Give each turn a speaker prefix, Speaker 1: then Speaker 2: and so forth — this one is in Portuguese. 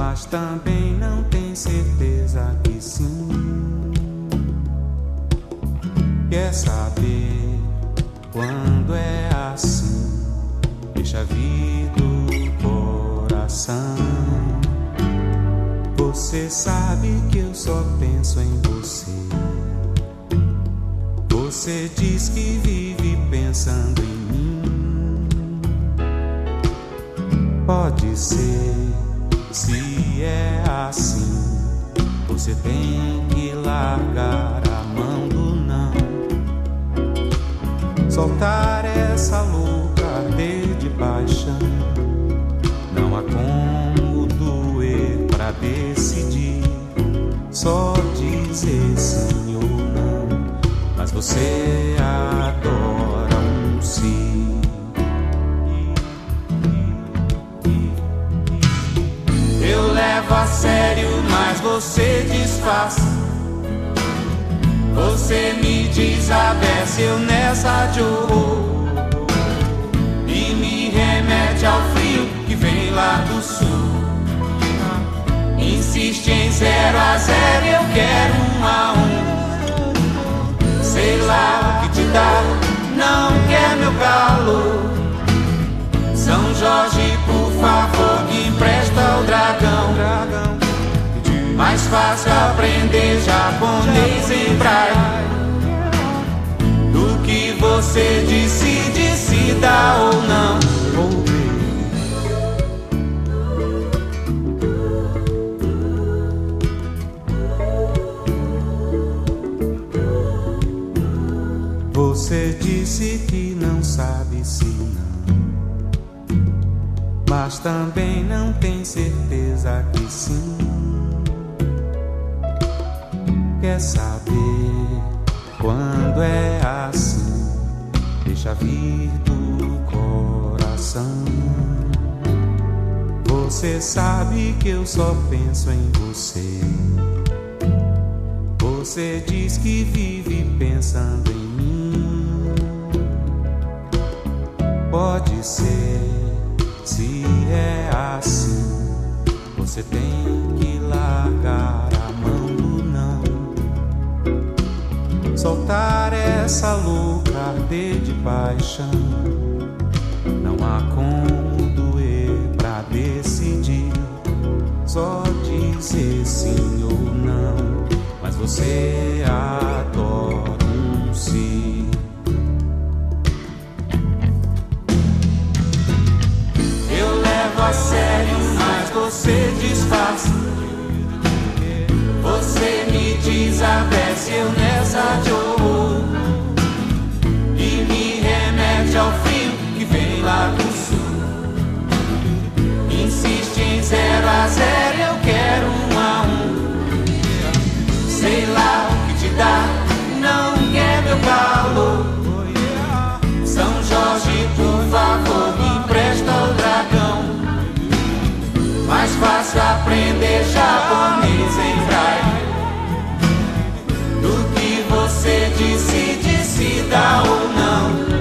Speaker 1: mas também não tem certeza que sim. Quer saber quando é assim? Deixa vir do coração. Você sabe que eu só penso em você. Você diz que vive pensando em mim. Pode ser, se é assim, você tem que largar a mão do não. Soltar essa louca arder de paixão. Não há como doer pra decidir. Só dizer sim ou não. Mas você adora um sim. Eu levo a sério, mas você disfarça. Você me desabece, eu nessa de horror. E me remete ao frio que vem lá do sul. Insiste em 0 a 0, eu quero 1 a 1. Sei lá o que te dá, não quer meu calor. São Jorge, por favor, me empresta o dragão. Mais fácil aprender japonês em braille do que você decide se dá ou não. Você disse que não sabe se não, mas também não tem certeza que sim. Quer saber quando é assim? Deixa vir do coração. Você sabe que eu só penso em você. Você diz que vive pensando em mim. Pode ser, se é assim, você tem que largar a mão do não. Soltar essa louca arder de paixão. Não há como doer pra decidir. Só dizer sim ou não. Mas você adora um sim. Eu levo a sério, mas você disfarça. Você me desabece, eu nessa de horror. E me remete ao frio que vem lá do sul. Insiste em 0 a 0, eu quero 1 a 1. Sei lá o que te dá, não quer meu calor. São Jorge, por favor, me empresta o dragão. Mais fácil aprender japonês em braille do que você decide se dá ou não.